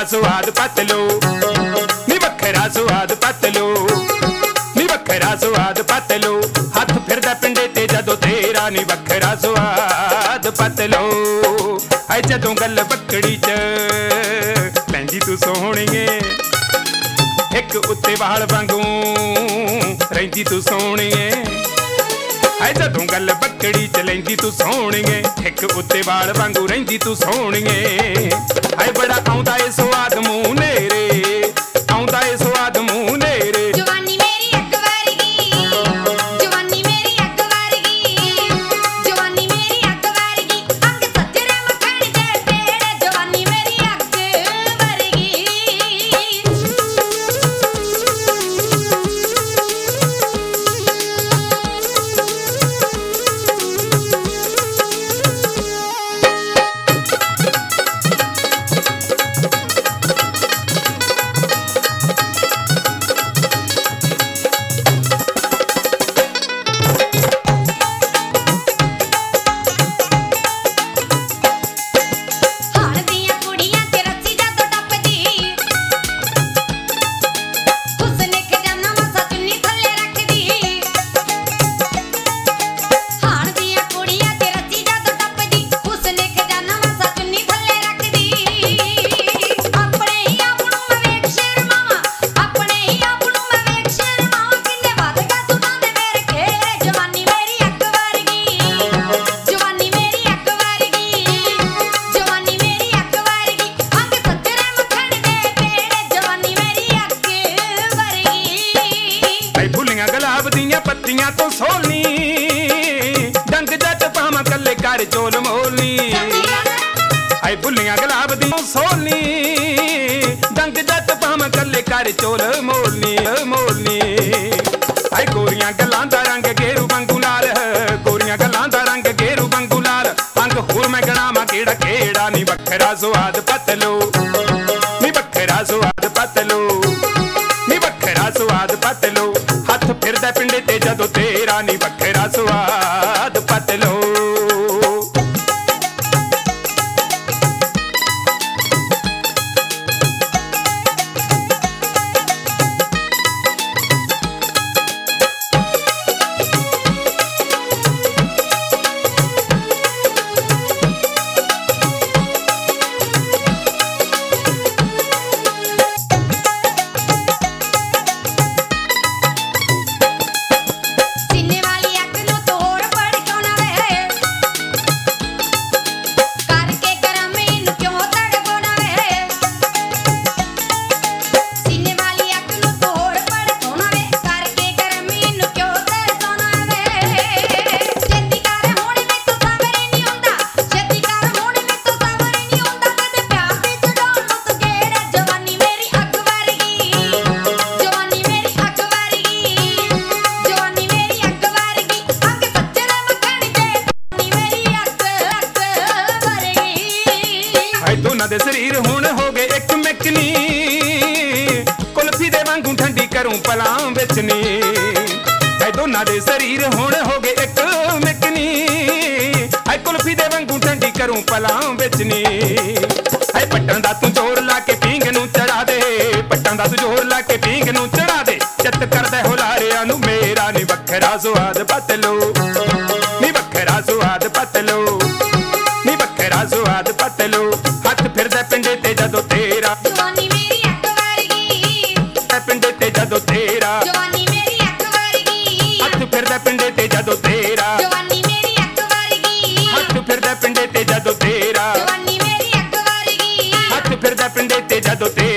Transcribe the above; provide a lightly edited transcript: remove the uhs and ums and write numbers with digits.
ਸੁਆਦ ਪਤਲੋ ਨੀ ਵੱਖਰਾ ਸੁਆਦ ਪਤਲੋ ਨੀ ਵੱਖਰਾ ਸੁਆਦ ਪਤਲੋ ਹੱਥ ਫਿਰਦਾ ਪਿੰਡੇ ਤੇ ਜਦੋਂ ਤੇਰਾ ਨੀ ਵੱਖਰਾ ਸੁਆਦ ਪਤਲੋ ਐ ਜਦੋਂ ਗੱਲ ਬੱਕੜੀ ਚ ਲੈਂਦੀ ਤੂੰ ਸੋਹਣੀਏ ਇੱਕ ਉੱਤੇ ਵਾਲ ਵਾਂਗੂ ਰਹਿੰਦੀ ਤੂੰ ਸੋਹਣੀਏ ਐ ਜਦੋਂ ਗੱਲ ਬੱਕੜੀ ਚ ਲੈਂਦੀ ਤੂੰ ਸੋਹਣੀਏ ਇੱਕ ਉੱਤੇ ਵਾਲ ਵਾਂਗੂ ਰਹਿੰਦੀ ਤੂੰ ਸੋਹਣੀਏ ਐ ਬੜਾ ਆਉਂਦਾ ਏ ਸਵਾਦ ਮੂੰਹ ਨੇਰੇ ਆਉਂਦਾ ਏ ਸਵਾਦ ਮੂੰਹ ਨੇਰੇ ਜਵਾਨੀ ਮੇਰੀ ਅੱਗ ਵਰਗੀ ਜਵਾਨੀ ਮੇਰੀ ਅੱਗ ਵਰਗੀ ਜਵਾਨੀ ਮੇਰੀ ਅੱਗ ਵਰਗੀ ਅੰਗ ਸੱਜਰੇ ਮੱਖਣ ਦੇ ਪੇੜ ਜਵਾਨੀ ਮੇਰੀ ਅੱਗ ਵਰਗੀ ਹਾਣ ਦੀਆਂ ਕੁੜੀਆਂ ਤੇ ਰੱਸੀ ਜਦੋਂ ਟੱਪਦੀ ਹੁਸਨ ਖਜ਼ਾਨਾ ਮਸਾ ਚੁੰਨੀ ਥੱਲੇ ਰੱਖਦੀ ਹਾਣ ਦੀਆਂ ਕੁੜੀਆਂ ਤੇ ਰੱਸੀ ਜਦੋਂ ਟੱਪਦੀ ਹੁਸਨ ਖਜ਼ਾਨਾ ਮਸਾ ਚੁੰਨੀ ਥੱਲੇ ਰੱਖਦੀ ਆਪਣੇ ਹੀ ਆਪ ਨੂੰ ਮੈਂ ਵੇਖ ਸ਼ਰਮਾਵਾਂ ਆਪਣੇ ਹੀ ਆਪ ਨੂੰ ਮੈਂ ਵੇਖ ਸ਼ਰਮਾਵਾਂ ਕਿੰਨੇ ਵਧ ਗਿਆ ਸੁਣਾਂ ਦੇ ਮੇਰੇ ਖੇਰੇ ਜਵਾਨੀ ਮੇਰੀ ਅੱਗ ਵਰਗੀ ਜਵਾਨੀ ਮੇਰੀ ਅੱਗ ਵਰਗੀ ਜਵਾਨੀ ਮੇਰੀ ਅੱਗ ਵਰਗੀ ਅੰਗ ਸੱਜਰੇ ਮੱਖਣ ਦੇ ਪੇੜ ਜਵਾਨੀ ਮੇਰੀ ਅੱਗ ਵਰਗੀ ਐ ਫੁੱਲੀਆਂ ਗੁਲਾਬ ਦੀਆਂ ਪੱਤੀਆਂ ਤੋਂ ਸੋਹਣੀ ਡੰਗ ਜੱਟ ਪਾਵਾਂ ਕੱਲੇ ਕਰ ਚੋਲ ਮੋਲਨੀ ਐ ਫੁੱਲੀਆਂ ਗੁਲਾਬ ਦੀਆਂ ਸੋਹਣੀ ਡੰਗ ਜੱਟ ਪਾਵਾਂ ਕੱਲੇ ਕਰ ਚੋਲ ਮੋਲਨੀ ਮੋਲਨੀ ਐ ਗੋਰੀਆਂ ਗੱਲਾਂ ਦਾ ਰੰਗ ਗੇਰੂ ਵਾਂਗੂ ਲਾਲ ਗੋਰੀਆਂ ਗੱਲਾਂ ਦਾ ਰੰਗ ਗੇਰੂ ਵਾਂਗੂ ਲਾਲ ਅੰਗ ਹੋਰ ਮੈਂ ਗਣਾਵਾਂ ਕਿਹੜਾ ਕਿਹੜਾ ਨੀ ਵੱਖਰਾ ਸੁਆਦ ਪਤਲੋ ਨੀ ਵੱਖਰਾ ਸੁਆਦ ਪਤਲੋ ਨੀ ਵੱਖਰਾ ਸੁਆਦ ਪਤਲੋ ਹੱਥ ਫਿਰਦਾ ਪਿੰਡੇ ਤੇ ਜਦੋਂ ਤੇਰਾ ਨੀ ਵੱਖਰਾ ਸੁਆਦ ਪਤਲੋ ਸੀਨੇ ਵਾਲੀ ਅੱਗ ਨੂੰ ਤੋੜ ਭੜਕਾਉਣਾ ਵੇ ਕਰਕੇ ਗਰਮ ਇਹਨੂੰ ਕਿਉਂ ਤੜਪਾਉਣਾ ਵੇ ਸੀਨੇ ਵਾਲੀ ਅੱਗ ਨੂੰ ਤੋੜ ਭੜਕਾਉਣਾ ਵੇ ਕਰਕੇ ਗਰਮ ਇਹਨੂੰ ਕਿਉਂ ਤੜਪਾਉਣਾ ਵੇ ਛੇਤੀ ਕਰ ਹੁਣ ਮੈਥੋਂ ਸਬਰ ਨਹੀਂ ਹੁੰਦਾ ਛੇਤੀ ਕਰ ਹੁਣ ਮੈਥੋਂ ਸਬਰ ਨਹੀਂ ਹੁੰਦਾ ਕਦੇ ਪਿਆਰ ਦੀ ਚੜਾਉਣ ਨੂੰ ਤੂੰ ਗੇੜੇ ਜਵਾਨੀ ਮੇਰੀ ਅੱਗ ਵਰਗੀ ਜਵਾਨੀ ਮੇਰੀ ਅੱਗ ਵਰਗੀ ਜਵਾਨੀ ਮੇਰੀ ਅੱਗ ਵਰਗੀ ਅੰਗ ਸੱਜਰੇ ਮੱਖਣ ਦੇ ਜਵਾਨੀ ਮੇਰੀ ਅੱਗ ਵਰਗੀ ਐ ਦੋਨਾਂ ਦੇ ਸਰੀਰ ਹੁਣ ਹੋ ਗਏ ਇੱਕ ਮਿਕਨੀ ਕੁਲਫੀ ਦੇ ਵਾਂਗੂ ਠੰਡੀ ਕਰੂੰ ਪਲਾਂ ਵਿੱਚ ਨੀ ਐ ਦੋਨਾਂ ਦੇ ਸਰੀਰ ਹੁਣ ਹੋ ਗਏ ਇੱਕ ਮਿਕਨੀ ਐ ਕੁਲਫੀ ਦੇ ਵਾਂਗੂ ਠੰਡੀ ਕਰੂੰ ਪਲਾਂ ਵਿੱਚ ਨੀ ਐ ਪੱਟਾਂ ਦਾ ਤੂੰ ਜ਼ੋਰ ਲਾ ਕੇ ਪੀਂਗ ਨੂੰ ਚੜਾ ਦੇ ਪੱਟਾਂ ਦਾ ਤੂੰ ਜ਼ੋਰ ਲਾ ਕੇ ਪੀਂਗ ਨੂੰ ਚੜਾ ਦੇ ਚਿੱਤ ਕਰਦਾ ਹੁਲਾਰਿਆਂ ਨੂੰ ਮੇਰਾ ਨੀ ਵੱਖਰਾ ਸੁਆਦ ਪਤਲੋ ਨੀ ਵੱਖਰਾ ਸੁਆਦ ਪਤਲੋ ਨੀ ਵੱਖਰਾ ਸੁਆਦ ਪਤਲੋ ਹੱਥ ਫਿਰਦਾ ਪਿੰਡੇ ਤੇ ਜਦੋਂ ਤੇਰਾ ਜਵਾਨੀ ਮੇਰੀ ਅੱਗ ਵਰਗੀ ਪਿੰਡੇ ਤੇ ਜਦੋਂ ਤੇਰਾ ਜਵਾਨੀ ਮੇਰੀ ਅੱਗ ਵਰਗੀ ਹੱਥ ਫਿਰਦਾ ਪਿੰਡੇ ਤੇ ਜਦੋਂ ਤੇਰਾ ਜਵਾਨੀ ਮੇਰੀ ਅੱਗ ਵਰਗੀ ਹੱਥ ਫਿਰਦਾ ਪਿੰਡੇ ਤੇ ਜਦੋਂ ਤੇਰਾ ਜਵਾਨੀ ਮੇਰੀ ਅੱਗ ਵਰਗੀ ਹੱਥ ਫਿਰਦਾ ਪਿੰਡੇ ਤੇ ਜਦੋਂ ਤੇਰਾ